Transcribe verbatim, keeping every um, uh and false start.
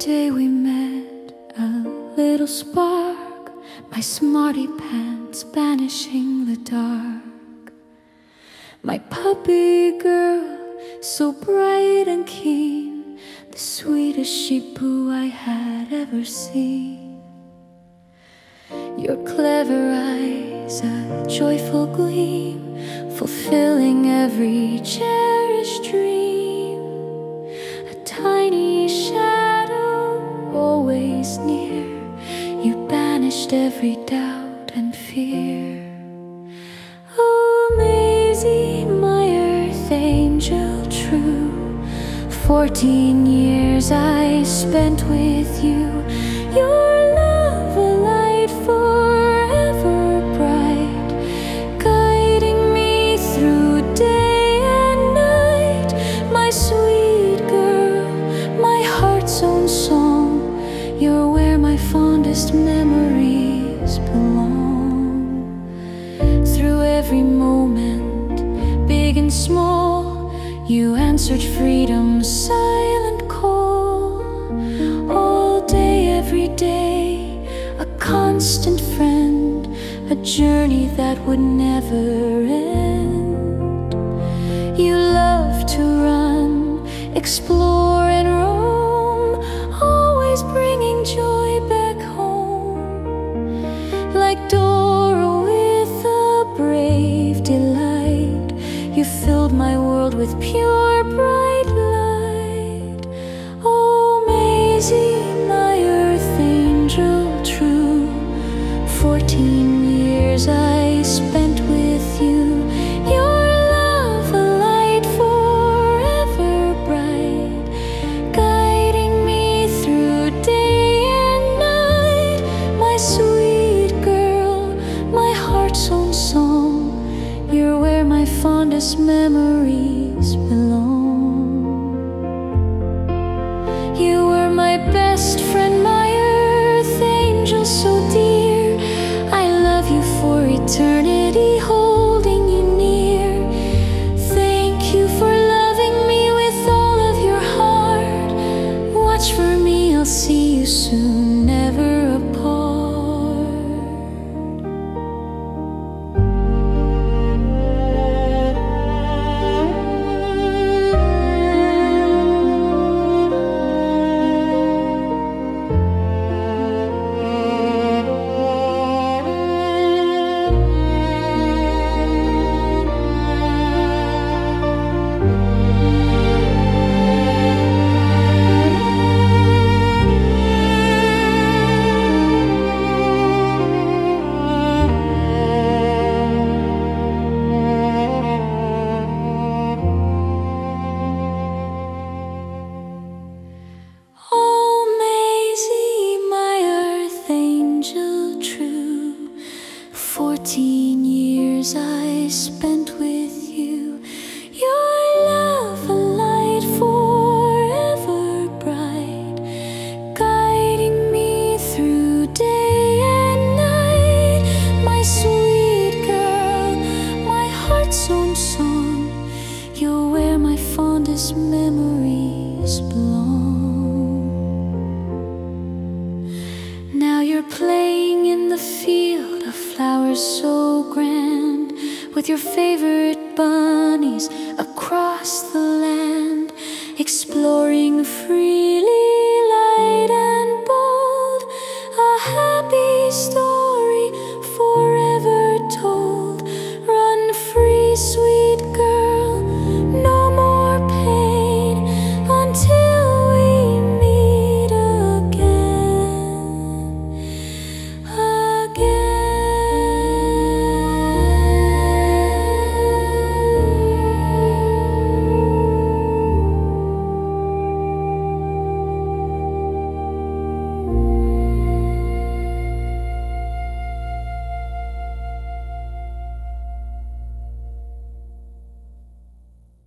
day we met, a little spark, my smarty pants banishing the dark. My puppy girl, so bright and keen, the sweetest sheep-poo I had ever seen. Your clever eyes, a joyful gleam, fulfilling every cherished dream. A tiny shadow, always near, you banished every doubt and fear. Oh, Maisie, my earth angel true, fourteen years I spent with you. Your love a light forever bright, guiding me through day and night. My sweet girl, my heart's own song, you're where my fondest memories belong. Through every moment, big and small, you answered freedom's silent call. All day, every day, a constant friend, a journey that would never end. You love to run, explore and roam, always bringing joy back home. Like Dora with a brave delight, you filled my world with pure bright light. Oh, Maisie, my earth angel true, fourteen years I spent with you. Your love a light forever bright, guiding me through day and night. My sweet girl, my heart's own song, you're where my fondest memories belong. You were my best friend, my earth angel so dear. I love you for eternity, holding you near. Thank you for loving me with all of your heart. Watch for me, I'll see you soon, never apart. Fourteen years I spent with you. Your love a light forever bright, guiding me through day and night. My sweet girl, my heart's own song, you're where my fondest memories belong. Now you're playing in the field of flowers so grand, with your favorite bunnies across the land, exploring free.